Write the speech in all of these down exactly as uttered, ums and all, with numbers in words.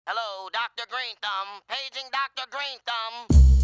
Hello, Doctor Green Thumb. Paging Doctor Green Thumb.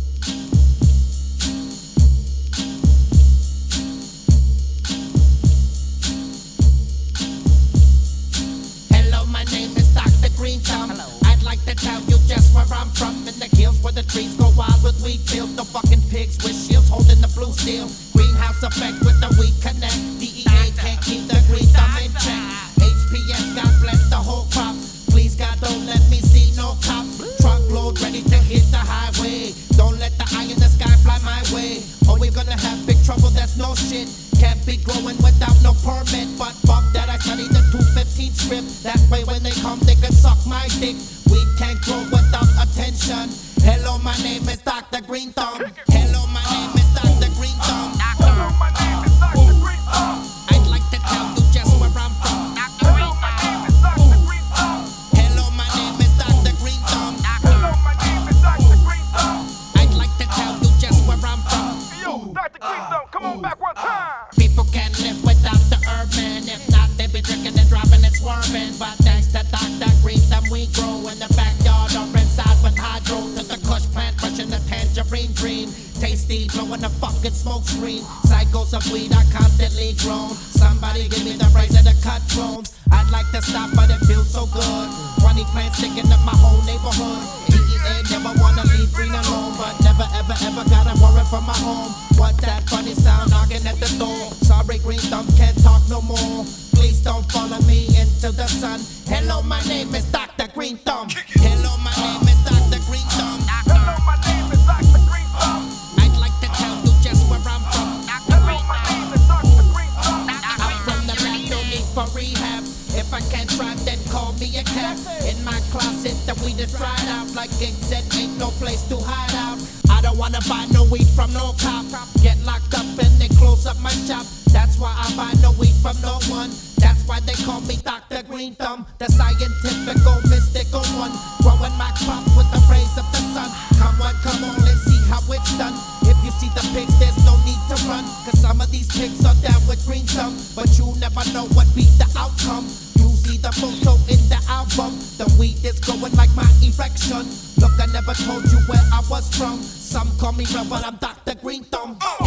Hello, my name is Doctor Green Thumb. Hello. I'd like to tell you just where I'm from. In the hills where the trees go wild with wheat fields. The fucking pigs with shields holding the blue steel. Greenhouse effect with the weed connect. D E A can't keep the green thumb in check. H P S, God bless the whole crop. Please God, don't let me see no cops. Truckload ready to hit the highway. Don't let the eye in the sky fly my way. Or we're gonna have big trouble, that's no shit. Can't be growing without no permit. But fuck that, I studied the two fifteen script. That way when they come, they can suck my dick. We can't grow without attention. Hello, my name is Doctor Green Thumb. Hello, my name is Doctor Green Thumb. Doctor My name is Doctor Green Thumb. I'd like to tell you just where I'm from. Doctor Green My name Thumb. is Doctor Green Thumb. Hello, my name is Doctor Green Thumb. Doctor. My name is Doctor Green Thumb. I'd like to tell you just where I'm from. Yo, Doctor Green Thumb, come on back one time. People can't live without the urban. If not, they be drinking and driving and swerving. But thanks to Doctor Green Thumb, we grow in the backyard or inside with hydro. To the kush plant, brushing the tangerine dream. Tasty, blowing the fucking smoke screen. Cycles of weed are constantly grown. Somebody give me the razor to cut clones. I'd like to stop, but it feels so good. twenty plants sticking up my whole neighborhood. D E A never wanna leave green alone, but never ever ever gotta worry from my home. What that funny sound knocking at the door? Sorry, Green Thumb can't talk no more. Please don't follow me into the sun. Hello, my name is Doctor Green Thumb. Hello, my name is Doctor Green Thumb. Hello, my name is Doctor Green Thumb. I'd like to tell you just where I'm from. Doctor Hello, Green my Thumb. name is Doctor Green Thumb. I'm from the back, no need for rehab. If I can't drive, then call me a cab. In my closet, the weed is dried out. Like Gig said, ain't no place to hide out. I don't wanna buy no weed from no cop. Get locked up and they close up my shop. That's why I buy no weed from no one. That's why they call me Doctor Green Thumb, the scientific, mystical one. Growing my crops with the rays of the sun. Come on, come on, let's see how it's done. If you see the pigs, there's no need to run. Cause some of these pigs are down with Green Thumb. But you never know what be the outcome. You see the photo in the album. The weed is going like my erection. Look, I never told you where I was from. Some call me Rebel, but I'm Doctor Green Thumb.